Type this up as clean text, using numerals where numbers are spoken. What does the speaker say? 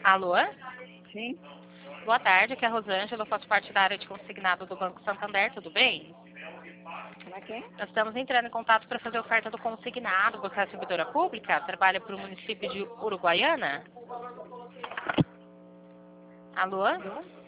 Alô? Sim. Boa tarde, aqui é a Rosângela, eu faço parte da área de consignado do Banco Santander, tudo bem? Para quem? Nós estamos entrando em contato para fazer oferta do consignado. Você é servidora pública? Trabalha para o município de Uruguaiana? Alô? Alô?